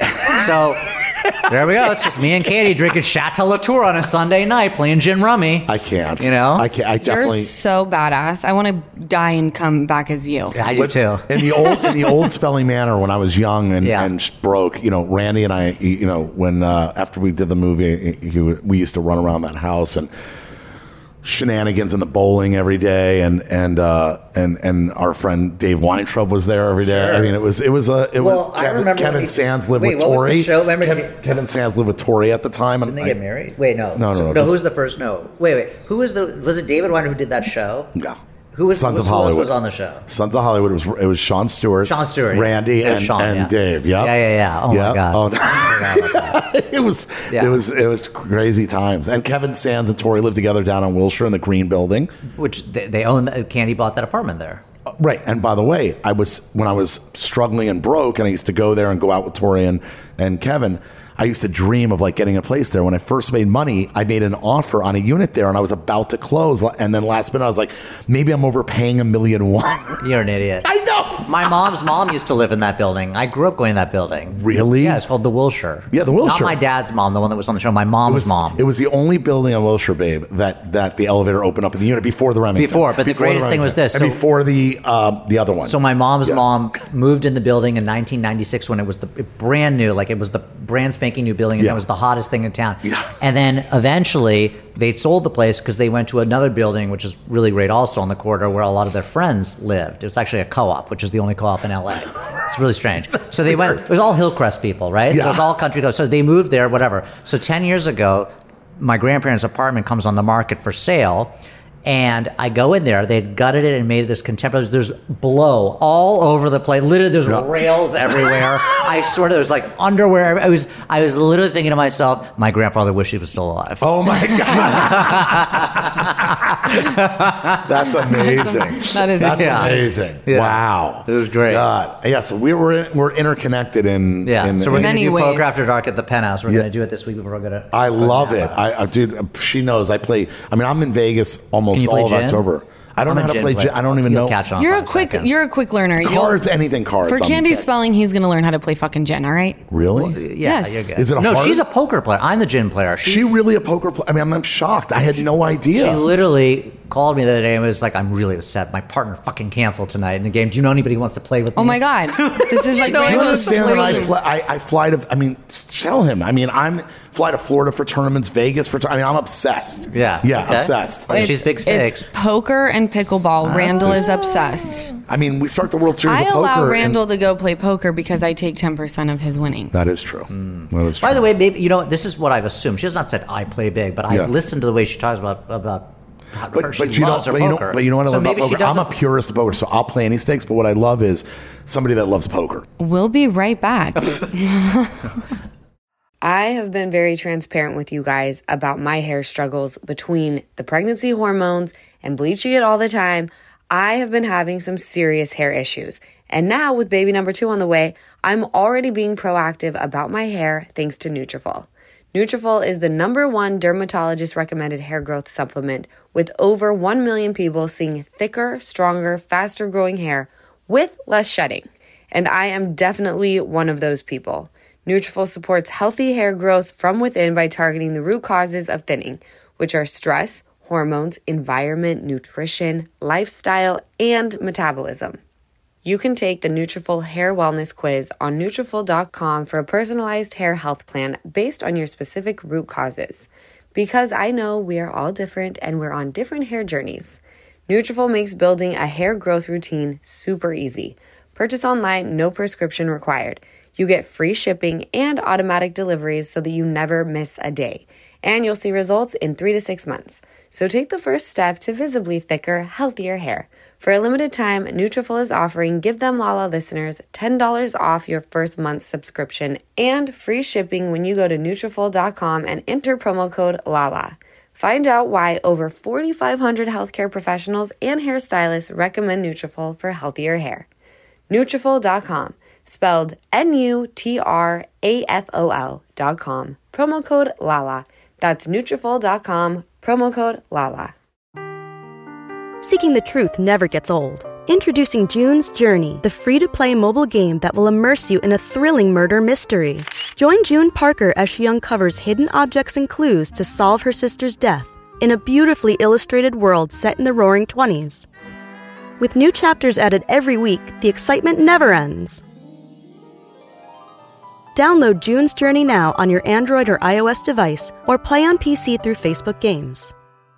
So there we go. It's just me and Katie drinking Chateau Latour on a Sunday night playing gin rummy. I can't. I can't. I definitely. You're so badass. I want to die and come back as you. I do too. In the old Spelling Manor, when I was young and broke, Randy and I, when after we did the movie, we used to run around that house and shenanigans in the bowling every day, and our friend Dave Weintraub was there every day. Sure. I mean, it was Kevin Sands lived with Tori. Kevin Sands lived with Tori at the time. Didn't they get married? Wait, no. No. Who was the first? No. Wait. Was it David Weiner who did that show? No. Who was Sons of Hollywood? Who was on the show? Sons of Hollywood was Sean Stewart, Randy, and Dave. Yep. Yeah. Oh my god. Oh, no. It was crazy times. And Kevin Sands and Tori lived together down on Wilshire in the Green Building, which they own. Candy bought that apartment there. Right. And by the way, when I was struggling and broke, and I used to go there and go out with Tori and Kevin, I used to dream of like getting a place there. When I first made money, I made an offer on a unit there, and I was about to close. And then last minute, I was like, maybe I'm overpaying $1.1 million. You're an idiot. I know. My mom's mom used to live in that building. I grew up going to that building. Really? Yeah, it's called the Wilshire. Yeah, the Wilshire. Not my dad's mom, the one that was on the show. My mom's mom. It was the only building on Wilshire, babe, that the elevator opened up in the unit before the Remington. But the greatest thing was this. And before the other one. So my mom's mom moved in the building in 1996 when it was the brand new, like it was the brand spanking new building, and it was the hottest thing in town. Yeah. And then eventually they sold the place because they went to another building, which is really great also on the corridor, where a lot of their friends lived. It was actually a co-op, which is the only co-op in LA. It's really strange. So they went, it was all Hillcrest people, right? Yeah. So it was all country go. So they moved there, whatever. So 10 years ago, my grandparents' apartment comes on the market for sale. And I go in there. They gutted it and made this contemporary. There's blow all over the place. Literally, there's rails everywhere. I swear, there's like underwear. I was literally thinking to myself, my grandfather wished he was still alive. Oh my god, that's amazing. That's amazing. Yeah. Wow, it was great. God, yeah. So we're interconnected in. So we're going to do ways. Poker After Dark at the Penthouse. We're going to do it this week. We're going to. I love it. Dude, she knows. I play. I mean, I'm in Vegas almost all of October. I don't know how to play gin. I don't even know. You're a quick learner. Cards, anything cards. For Candy Spelling, he's going to learn how to play fucking gin, all right? Really? Well, yes. You're good. Is it No, hard? she's a poker player. I'm the gin player. She really a poker player? I mean, I'm shocked. I had no idea. She literally called me the other day and was like, I'm really upset. My partner fucking canceled tonight in the game. Do you know anybody who wants to play with me? Oh my God. This is like Randall's dream. I fly to, I mean, tell him. I mean, fly to Florida for tournaments, Vegas for tournaments. I mean, I'm obsessed. Yeah. Yeah, obsessed. She's big stakes. It's poker and pickleball. Randall is obsessed. I mean, we start the World Series of Poker. I allow Randall to go play poker because I take 10% of his winnings. That is true. That is true. By the way, babe, this is what I've assumed. She has not said I play big, but I listened to the way she talks about But you know what I love about poker? I'm a purist of poker, so I'll play any stakes. But what I love is somebody that loves poker. We'll be right back. I have been very transparent with you guys about my hair struggles between the pregnancy hormones and bleaching it all the time. I have been having some serious hair issues. And now with baby number 2 on the way, I'm already being proactive about my hair thanks to Nutrafol. Nutrafol is the #1 dermatologist recommended hair growth supplement, with over 1 million people seeing thicker, stronger, faster growing hair with less shedding. And I am definitely one of those people. Nutrafol supports healthy hair growth from within by targeting the root causes of thinning, which are stress, hormones, environment, nutrition, lifestyle, and metabolism. You can take the Nutrafol Hair Wellness Quiz on Nutrafol.com for a personalized hair health plan based on your specific root causes. Because I know we are all different and we're on different hair journeys. Nutrafol makes building a hair growth routine super easy. Purchase online, no prescription required. You get free shipping and automatic deliveries so that you never miss a day. And you'll see results in 3 to 6 months. So take the first step to visibly thicker, healthier hair. For a limited time, Nutrafol is offering Give Them Lala listeners $10 off your first month's subscription and free shipping when you go to Nutrafol.com and enter promo code LALA. Find out why over 4,500 healthcare professionals and hairstylists recommend Nutrafol for healthier hair. Nutrafol.com, spelled Nutrafol.com, promo code LALA. That's Nutrafol.com, promo code LALA. Seeking the truth never gets old. Introducing June's Journey, the free-to-play mobile game that will immerse you in a thrilling murder mystery. Join June Parker as she uncovers hidden objects and clues to solve her sister's death in a beautifully illustrated world set in the Roaring '20s. With new chapters added every week, the excitement never ends. Download June's Journey now on your Android or iOS device, or play on PC through Facebook Games.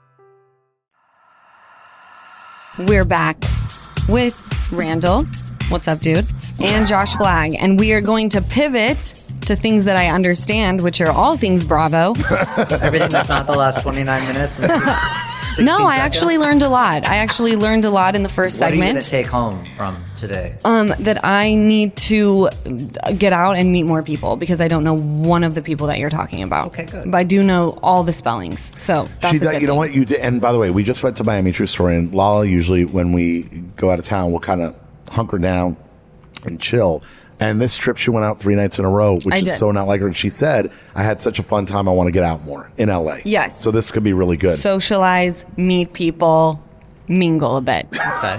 We're back with Randall. What's up, dude? And Josh Flagg. And we are going to pivot to things that I understand, which are all things Bravo. Everything that's not the last 29 minutes. And 16 No, I seconds. actually learned a lot. I actually learned a lot in the first What are you going segment. to take home from today? That I need to get out and meet more people because I don't know one of the people that you're talking about. Okay, good. But I do know all the spellings, so that's a good You know thing. what you did, and by the way, we just went to Miami, true story. And Lala, usually when we go out of town, we'll kind of hunker down and chill. And this trip, she went out 3 nights in a row, which I is did. so not like her. And she said, "I had such a fun time. I want to get out more in LA." Yes. So this could be really good. Socialize, meet people, mingle a bit. Okay.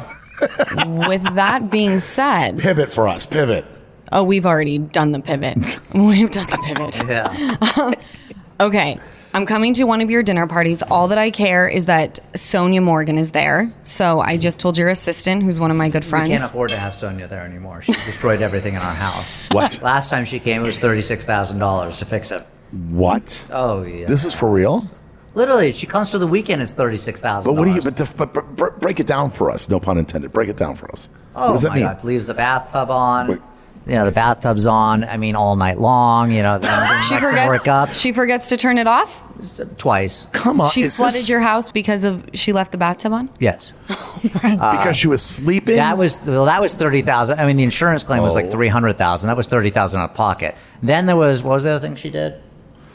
With that being said, Pivot for us. Pivot. oh, we've already done the pivot. We've done the pivot. Yeah. Okay. I'm coming to one of your dinner parties. All that I care is that Sonia Morgan is there. So I just told your assistant, who's one of my good friends. We can't afford to have Sonia there anymore. She destroyed everything in our house. What? Last time she came, it was $36,000 to fix it. What? Oh, yeah. This is for real? Literally, she comes for the weekend, it's $36,000. But what do you? But break it down for us. No pun intended. Break it down for us. Oh, what does that my mean? God. Leaves the bathtub on. Wait. You know, the bathtub's on, I mean, all night long. You know, then She next to work up forgets to turn it off. twice. Come on. She is flooded this your house because of she left the bathtub on. Yes. because she was sleeping. That was $30,000. I mean, the insurance claim was like Oh. $300,000. That was $30,000 out of pocket. Then there was, what was the other thing she did?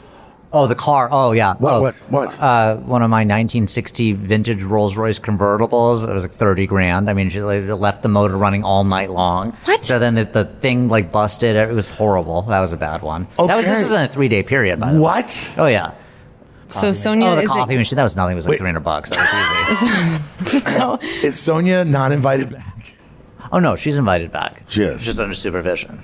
Oh, the car. Oh, yeah. What? One of my 1960 vintage Rolls Royce convertibles. It was like 30 grand. I mean, she left the motor running all night long. What? So then the thing like busted. It was horrible. That was a bad one. This was in a 3-day period, by the way. What? Oh, yeah. So Sonia Oh, the is coffee machine. That was nothing. It was like Wait. $300. That was easy. so Is Sonia not invited back? Oh, no, she's invited back. She is. Just under supervision.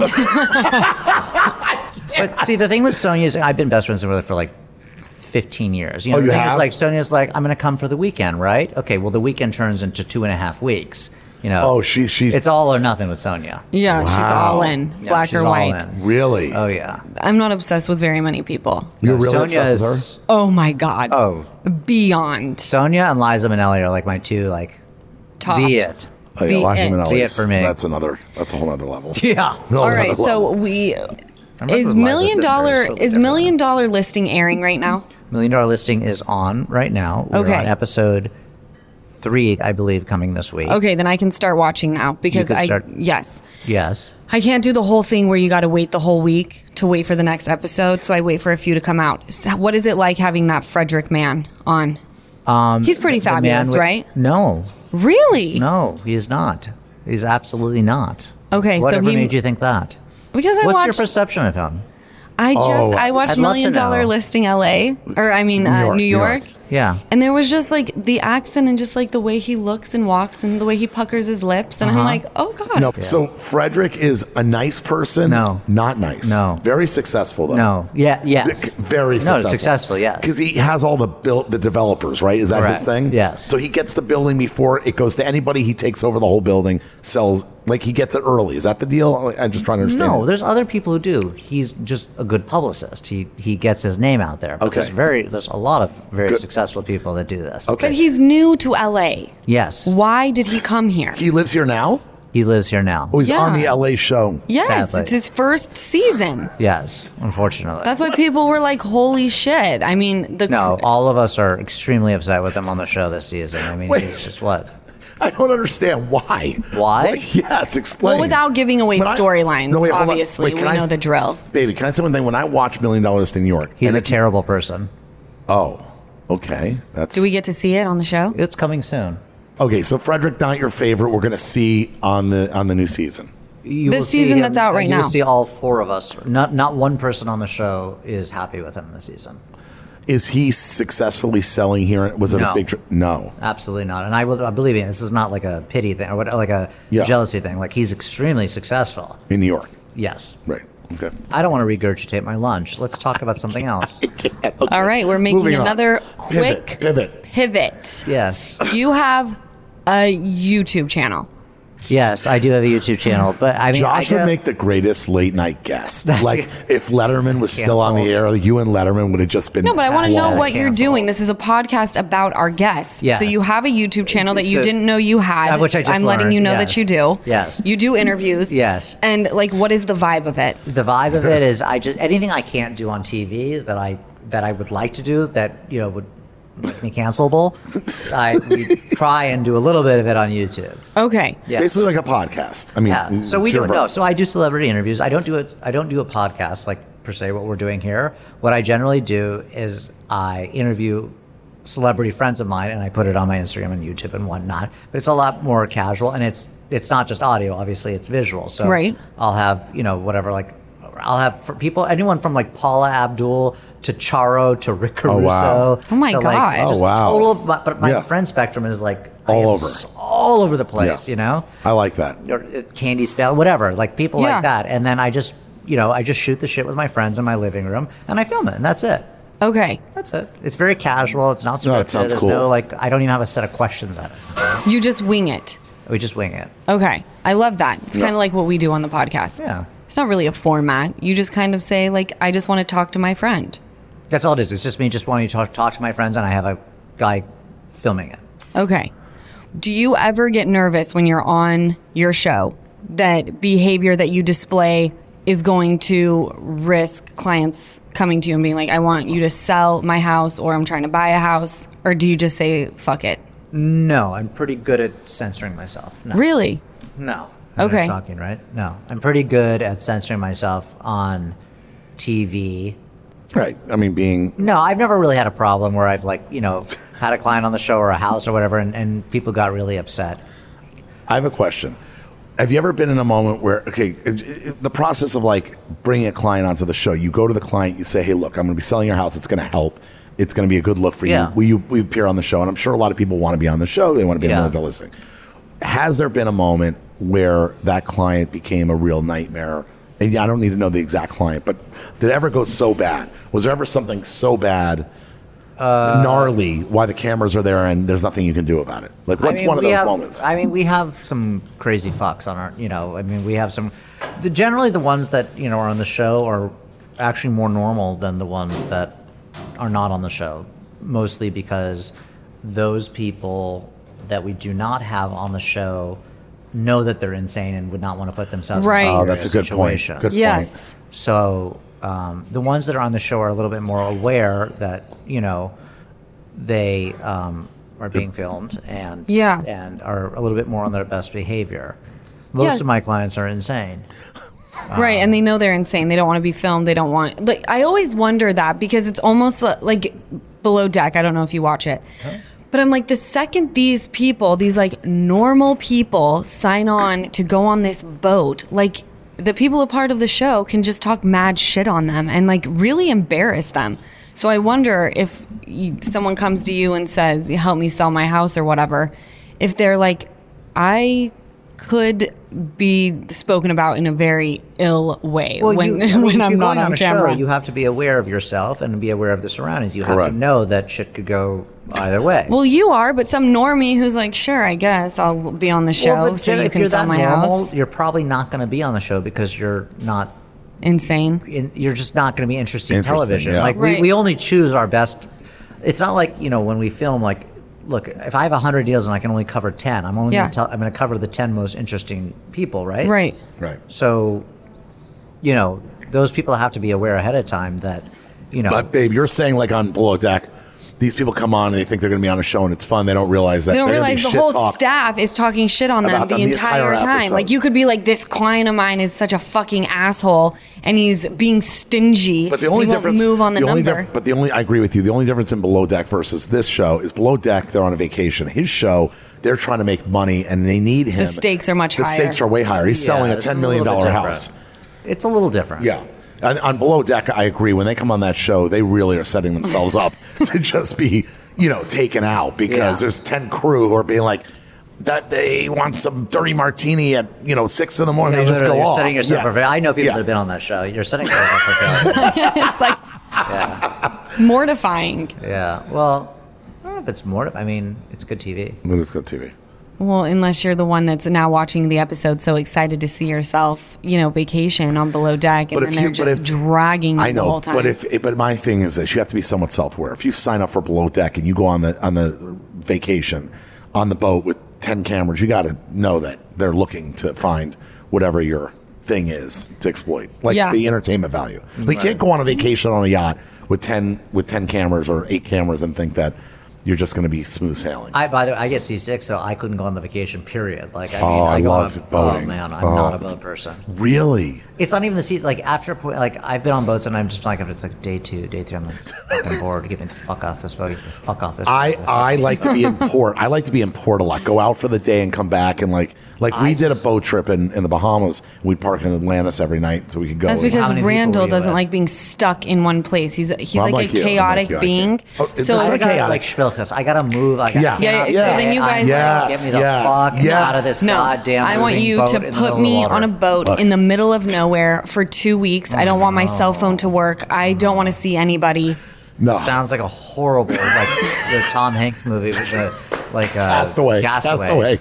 But see, the thing with Sonia is I've been best friends with her for like 15 years. You know, Oh, the you thing have? is like Sonia's like, I'm going to come for the weekend, right? Okay, well, the weekend turns into 2.5 weeks. You know, Oh, she. it's all or nothing with Sonia. yeah, she's Wow. all in, Yeah, black she's or all white. in. Really? Oh, yeah. I'm not obsessed with very many people. You're really Sonia obsessed with is- her? Oh my god. Oh, Beyond Sonia and Liza Minnelli are like my two, like, tops. the it. Oh, yeah, The Liza it. Minnelli. See it for me. That's a whole other level. Yeah. All right, so we is Million Dollar Listing airing right now? $1 Million Listing is on right now. We're Okay. on episode 3, I believe, coming this week. Okay, then I can start watching now because can start- yes. Yes. I can't do the whole thing where you got to wait the whole week to wait for the next episode, so I wait for a few to come out. So what is it like having that Frederick man on? He's pretty The man fabulous, with- right? No. Really? No, he is not. He's absolutely not. Okay, so Whatever he- made you think that? Because I What's your watched perception of him? I watched I'd love to Million Dollar know. Listing LA, or I mean New York. Yeah. And there was just like the accent and just like the way he looks and walks and the way he puckers his lips. And I'm like, oh God. No, so Frederick is a nice person. No. Not nice. No. Very successful, though. No. Yeah. Yes. Very No, successful. successful, yes. Because he has all the developers, right? Is that his Correct. thing? Yes. So he gets the building before it goes to anybody. He takes over the whole building, sells, like he gets it early. Is that the deal? I'm just trying to understand. No, it. there's other people who do. He's just a good publicist. He gets his name out there. But Okay. there's a lot of very Good. successful people that do this. Okay. But he's new to LA. Yes. Why did he come here? He lives here now? He lives here now. Oh, he's Yeah. on the LA show. Yes, Sadly. it's his first season. Yes, unfortunately. That's why people were like, holy shit. I mean, No, all of us are extremely upset with him on the show this season. I mean, Wait. he's just what? I don't understand why. Why? Yes, explain. well, without giving away When I- storylines, No, wait, hold on. obviously. Wait, we can I know s- the drill. Baby, can I say one thing? When I watch $1 Million Listing New York, He's and a terrible person. Oh, okay. That's Do we get to see it on the show? It's coming soon. okay. So Frederick, not your favorite. We're going to see on the new season. You The will see season him- that's out right you now. will see all four of us. Not one person on the show is happy with him this season. Is he successfully selling here? Was it No. a big? No. Absolutely not. And I believe me, this is not like a pity thing or like a Yeah. jealousy thing. Like he's extremely successful. In New York. Yes. Right. Okay. I don't want to regurgitate my lunch. Let's talk about something else. Okay. All right, we're making Moving on. another quick Pivot. pivot. Yes. You have a YouTube channel. Yes, I do have a YouTube channel, but I mean, Josh I would go- make the greatest late night guest. Like if Letterman was still on the Canceled. air, you and Letterman would have just been. No, but I want to know Yeah, what you're canceled. doing. This is a podcast about our guests. Yes. So you have a YouTube channel that you So- didn't know you had. Which I just I'm letting learned, you know yes. that you do. Yes. You do interviews. Yes. And like, what is the vibe of it? The vibe of it is anything I can't do on TV that I would like to do that would make me cancelable. We try and do a little bit of it on YouTube. Okay. Yes. Basically like a podcast. I mean, Yeah. So we it's your do no. ver- So I do celebrity interviews. I don't do it. I don't do a podcast like per se. What we're doing here. What I generally do is I interview celebrity friends of mine and I put it on my Instagram and YouTube and whatnot. But it's a lot more casual and it's not just audio. Obviously, it's visual. So Right. I'll have whatever like. I'll have for people, anyone from like Paula Abdul to Charo to Rick Caruso. wow. Oh my to, God. Like, Oh, just wow. total. But my Yeah. friend spectrum is like All I am over. all over the place. Yeah. I like that. Or Candy Spell, whatever, like people Yeah. like that. And then I just shoot the shit with my friends in my living room and I film it and that's it. Okay. That's it. It's very casual. It's not scripted. No, it sounds There's cool. no I don't even have a set of questions at it. You just wing it. We just wing it. Okay. I love that. It's kind of like what we do on the podcast. Yeah. It's not really a format. You just kind of say like, I just want to talk to my friend. That's all it is. It's just me just wanting to talk to my friends and I have a guy filming it. Okay. Do you ever get nervous when you're on your show that behavior that you display is going to risk clients coming to you and being like, I want you to sell my house or I'm trying to buy a house? Or do you just say, fuck it? No, I'm pretty good at censoring myself. No. Really? No. Okay. That's shocking, right? No. I'm pretty good at censoring myself on TV. Right. I mean, being No, I've never really had a problem where I've had a client on the show or a house or whatever and people got really upset. I have a question. Have you ever been in a moment where, the process of like bringing a client onto the show, you go to the client, you say, hey, look, I'm going to be selling your house. It's going to help. It's going to be a good look for Yeah. you. Will you appear on the show? And I'm sure a lot of people want to be on the show. They want to be Yeah. on the listing. Has there been a moment where that client became a real nightmare? And I don't need to know the exact client, but did it ever go so bad? Was there ever something so bad, gnarly, why the cameras are there and there's nothing you can do about it? Like, what's one of those moments? I mean, we have some crazy fucks on our, we have some, generally the ones that, are on the show are actually more normal than the ones that are not on the show, mostly because those people that we do not have on the show know that they're insane and would not want to put themselves Right. in Oh, that's a good point. situation. Good Yes. So the ones that are on the show are a little bit more aware that they are being filmed and Yeah. and are a little bit more on their best behavior. Most Yeah. of my clients are insane. Right, and they know they're insane. They don't want to be filmed. They don't want. Like, I always wonder that because it's almost like Below Deck. I don't know if you watch it, but I'm like, the second these people, these like normal people, sign on to go on this boat, like the people a part of the show can just talk mad shit on them and like really embarrass them. So I wonder if someone comes to you and says, help me sell my house or whatever, if they're like, I could be spoken about in a very ill way when I'm not on camera. Show, you have to be aware of yourself and be aware of the surroundings. You have Correct. to know that shit could go either way. Well, you are, but some normie who's like, sure, I guess I'll be on the show Well, so you if can you're sell that my normal, house. you're probably not going to be on the show because you're not. Insane. You're just not going to be interesting television. Yeah. Like Right. we only choose our best. It's not like when we film. Like, look, if I have 100 deals and I can only cover 10, I'm only I'm going to cover the 10 most interesting people, right? Right. Right. So, those people have to be aware ahead of time that, But babe, you're saying like on Below Deck, these people come on and they think they're going to be on a show and it's fun. They don't realize that They don't they're gonna realize be the whole shit talk. staff is talking shit on them About the them the entire entire time. episode. Like, you could be like, this client of mine is such a fucking asshole and he's being stingy. But the only he won't difference, move on the number. I agree with you. The only difference in Below Deck versus this show is Below Deck, they're on a vacation. His show, they're trying to make money and they need him. The stakes are much higher. The stakes are way higher. He's selling a it's $10 million little bit house. different. It's a little different. Yeah. On Below Deck, I agree. When they come on that show, they really are setting themselves up to just be, taken out because there's 10 crew who are being like, that they want some dirty martini at 6 in the morning. They just go you're off. setting yourself up. I know people Yeah. that have been on that show. You're setting yourself up for failure. It's like mortifying. Yeah. Well, I don't know if it's mortifying. I mean, it's good TV. It's good TV. Well, unless you're the one that's now watching the episode so excited to see yourself, vacation on Below Deck, and then they're just dragging you I know, the whole time. but my thing is this: you have to be somewhat self-aware. If you sign up for Below Deck and you go on the vacation on the boat with 10 cameras, you got to know that they're looking to find whatever your thing is to exploit, like the entertainment value. They can't go on a vacation on a yacht with 10 cameras or 8 cameras and think that you're just going to be smooth sailing. By the way, I get seasick, so I couldn't go on the vacation. Period. Like, I love boating. Oh man, I'm not a boat person. Really? It's not even the sea. Like after a point, like I've been on boats and I'm just like, if it's like day 2, day 3, I'm like fucking bored. Get me the fuck off this boat. Get me the fuck off this. I like to be in port. I like to be in port a lot. Go out for the day and come back and like we did a boat trip in the Bahamas. We'd park in Atlantis every night so we could go. That's How because many people Randall were you doesn't with? like being stuck in one place. He's Well, I'm like like a you. I'm chaotic like you. I being. can't. Oh, So that's I not gotta chaotic. like Spilkus. I gotta move. I Yeah. Yeah, so then you guys get me the fuck out of this No, goddamn. I want moving you boat to in the put middle of me the water. on a boat in the middle of nowhere for 2 weeks. I don't want my cell phone to work. I don't want to see anybody. No. Sounds like a horrible like the Tom Hanks movie with the Castaway. Castaway.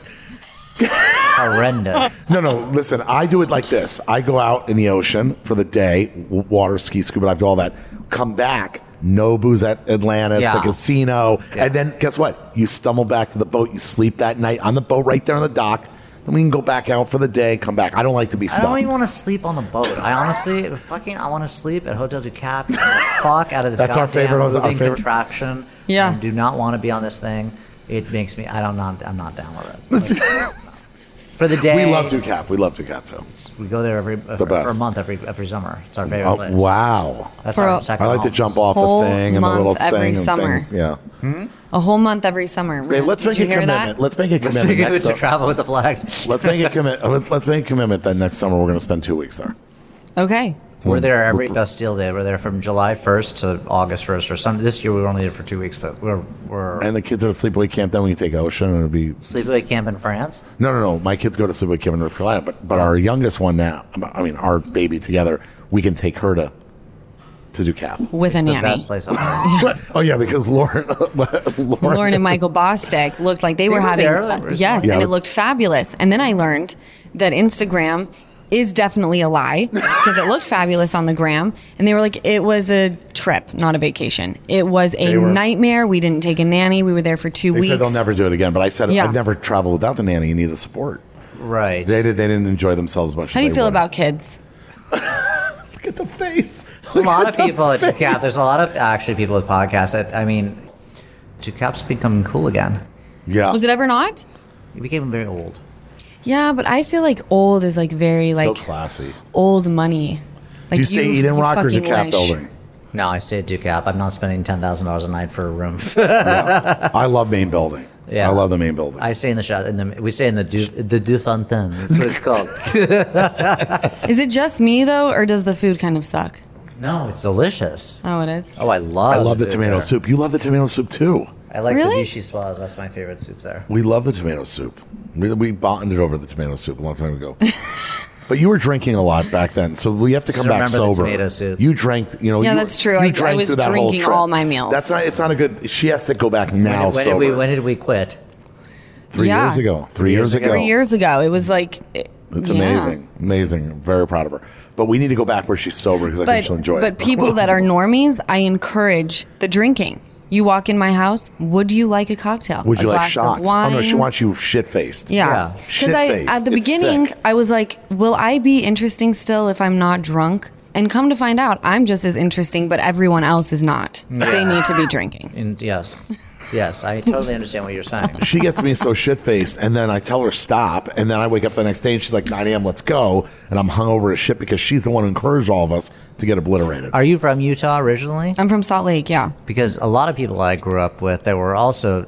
Horrendous. No. Listen, I do it like this. I go out in the ocean for the day, water, ski, scuba dive, do all that. Come back, no booze at Atlantis, Yeah. the casino, Yeah. and then guess what? You stumble back to the boat. You sleep that night on the boat right there on the dock. Then we can go back out for the day, come back. I don't like to be I stuck. don't even want to sleep on the boat. I honestly, I want to sleep at Hotel du Cap. Get the fuck out of this. That's our goddamn favorite- our moving favorite- contraption. Yeah. I do not want to be on this thing. It makes me. I'm not down with it. Like, for the day, We love Ducap. We love Ducap too. we go there for a best. month every summer. It's our favorite Oh, place. wow. That's For our a- second I like to home. jump off Whole the thing and the little month every thing. and summer. thing. Yeah. A whole month every summer. Hey, let's Did make you a hear commitment. that? Let's make a Let's commitment. make it next to su- travel with the flags. Let's make a commitment. Let's make a commitment that next summer we're going to spend 2 weeks there. Okay. We're there every Bastille Day. We're there from July 1st to August 1st or something. This year we were only there for 2 weeks, but we're And the kids are at sleepaway camp. Then we can take ocean and it'll be sleepaway camp in France. no. My kids go to sleepaway camp in North Carolina, but our youngest one now. I mean, our baby together. We can take her to do cap. With It's a the nanny. best place on earth. Oh yeah, because Lauren Lauren and Michael Bostic looked like they were were having there. They were yes, Yeah. and it looked fabulous. And then I learned that Instagram is definitely a lie because it looked fabulous on the gram. And they were like, it was a trip, not a vacation. It was a They were- nightmare. We didn't take a nanny. We were there for 2 They weeks. said they'll never do it again. But I said Yeah. I've never traveled without the nanny. You need the support. Right. They didn't enjoy themselves as much. How do you feel about kids? Look at the face. A lot of people at Ducap. There's a lot of actually people with podcasts. Ducap's becoming cool again. Yeah. Was it ever not? It became very old. Yeah, but I feel like old is like very so like classy? old money. Like Do you stay Eden Rock or fucking Ducap wish. building? No, I stay at Ducap. I'm not spending $10,000 a night for a room. I love main building. Yeah. I love the main building. I stay in the shot. We stay in the Du Fontaine. That's what it's called. Is it just me though, or does the food kind of suck? No, it's delicious. Oh, it is. Oh, I love the tomato soup. You love the tomato soup too. I like Really? the vichyssoise. That's my favorite soup there. We love the tomato soup. We bonded over the tomato soup a long time ago. But you were drinking a lot back then, so we have to come back remember the sober. tomato soup. You drank, Yeah, that's true. I was through that whole drinking trip. all my meals. That's not. It's not a good. She has to go back now. sober. When did we quit? 3 Yeah. years ago. 3 years ago. 3 years ago, it was like. It's yeah. amazing. Amazing. I'm very proud of her. But we need to go back where she's sober because I think she'll enjoy it. But people that are normies, I encourage the drinking. You walk in my house, would you like a cocktail? Would you a like glass shots? Of wine? Oh no, she wants you shit faced. Yeah. Shit-faced. At the It's beginning, sick. I was like, will I be interesting still if I'm not drunk? And come to find out, I'm just as interesting, but everyone else is not. They need to be drinking. Yes, I totally understand what you're saying. She gets me so shit faced, and then I tell her stop, and then I wake up the next day and she's like 9 a.m. Let's go, and I'm hungover as shit because she's the one who encouraged all of us to get obliterated. Are you from Utah originally? I'm from Salt Lake, yeah. Because a lot of people I grew up with, there were also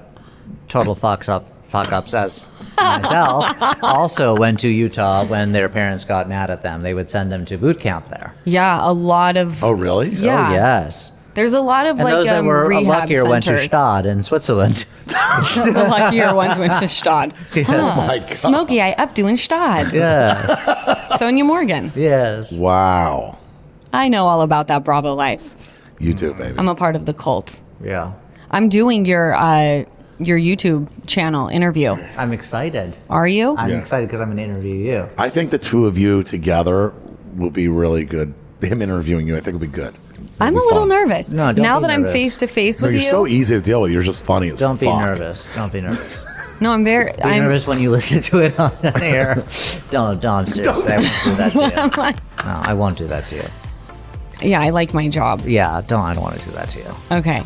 total fuck ups as myself, also went to Utah when their parents got mad at them. They would send them to boot camp there. Yeah, a lot of. Oh really? Yeah. Oh, yes. There's a lot of And like those that were rehab luckier centers. went to Stade in Switzerland. The luckier ones went to Stade. Oh my God. Smokey, I up doing Stade. Yes. Sonia Morgan. Yes. Wow. I know all about that Bravo life. You too, baby. I'm a part of the cult. Yeah. I'm doing your YouTube channel interview. I'm excited. Are you? I'm Yeah. excited because I'm going to interview you. I think the two of you together will be really good. Him interviewing you, I think, will be good. I'm It'll a be little fun. nervous. No, don't now be that I'm nervous. face to face No, with you're you. so easy to deal with. You're just funny as Don't be fuck. nervous. Don't be nervous. No, I'm very. Be I'm nervous when you listen to it on air. Don't. Seriously, I won't do that to you. No, I won't do that to you. Yeah, I like my job. Yeah, I don't want to do that to you. Okay.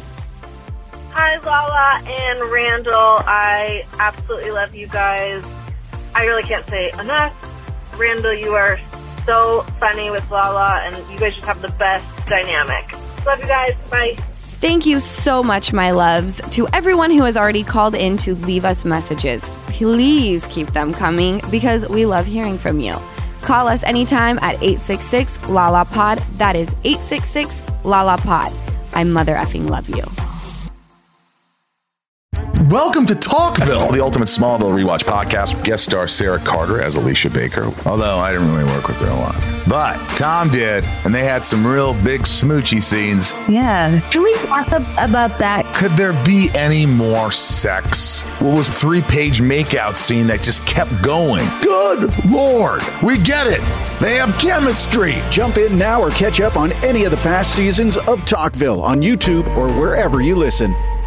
Hi, Lala and Randall. I absolutely love you guys. I really can't say enough. Randall, you are so funny with Lala, and you guys just have the best dynamic. Love you guys. Bye. Thank you so much, my loves. To everyone who has already called in to leave us messages, please keep them coming because we love hearing from you. Call us anytime at 866-LALA-POD. That is 866-LALA-POD. I mother effing love you. Welcome to Talkville, the ultimate Smallville rewatch podcast. Guest star Sarah Carter as Alicia Baker, although I didn't really work with her a lot. But Tom did, and they had some real big smoochy scenes. Yeah. Can we talk about that? Could there be any more sex? What was a 3-page makeout scene that just kept going? Good Lord, we get it. They have chemistry. Jump in now or catch up on any of the past seasons of Talkville on YouTube or wherever you listen.